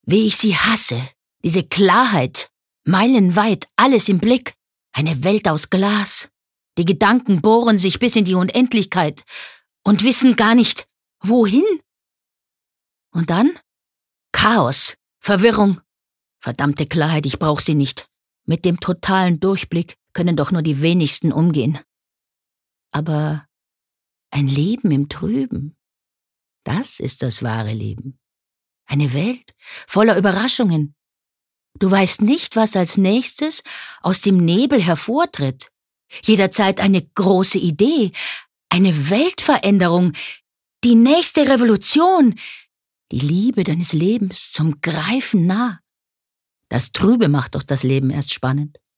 Wie ich sie hasse, diese Klarheit, meilenweit, alles im Blick, eine Welt aus Glas. Die Gedanken bohren sich bis in die Unendlichkeit und wissen gar nicht, wohin. Und dann? Chaos, Verwirrung. Verdammte Klarheit, ich brauch sie nicht. Mit dem totalen Durchblick können doch nur die wenigsten umgehen. Aber ein Leben im Trüben, das ist das wahre Leben. Eine Welt voller Überraschungen. Du weißt nicht, was als nächstes aus dem Nebel hervortritt. Jederzeit eine große Idee, eine Weltveränderung, die nächste Revolution, die Liebe deines Lebens zum Greifen nah. Das Trübe macht doch das Leben erst spannend.